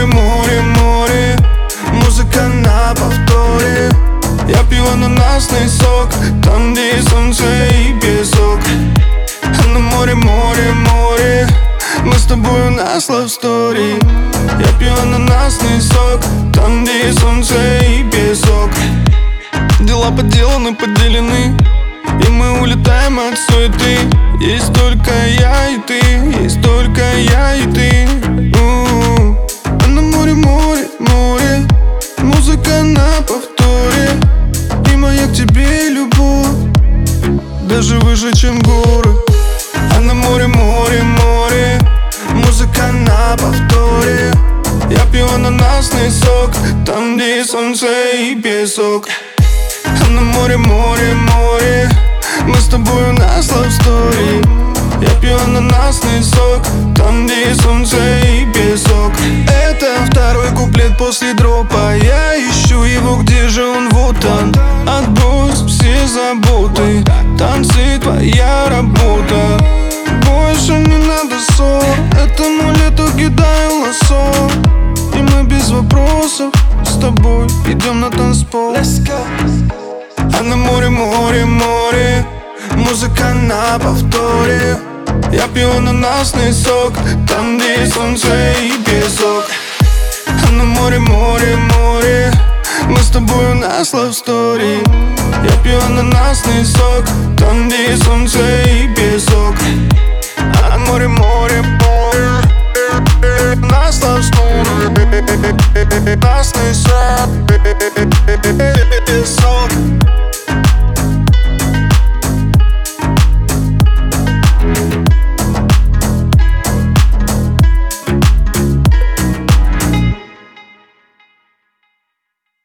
море, море, море, музыка на повторе. Я пью ананасный сок, там, где есть солнце и песок. А на море, море, море, мы с тобой на love story. Я пью ананасный сок, там, где есть солнце и песок. Дела поделаны, поделены, и мы улетаем от суеты. Есть только я и ты, есть только я и ты. А на море, море, море, музыка на повторе. И моя к тебе любовь даже выше, чем горы. А на море, море, море, музыка на повторе. Я пью ананасный сок, там, где есть солнце и песок. А на море, море, море, мы с тобой на love story. Я пью ананасный сок, там, где есть солнце и песок. Это второй куплет после дропа. Я ищу его, где же он, вот он. Отбрось все заботы, танцы твоя работа. Больше не надо ссор, этому лету кидаю лассо. И мы без вопросов с тобой идем на танцпол. А на море, море, море, музыка на повторе. Я пью ананасный сок, там, где есть солнце и песок. А на море, море, море, мы с тобой на love story. Я пью ананасный сок, там, где есть солнце и песок. А на море, море, море, на love story.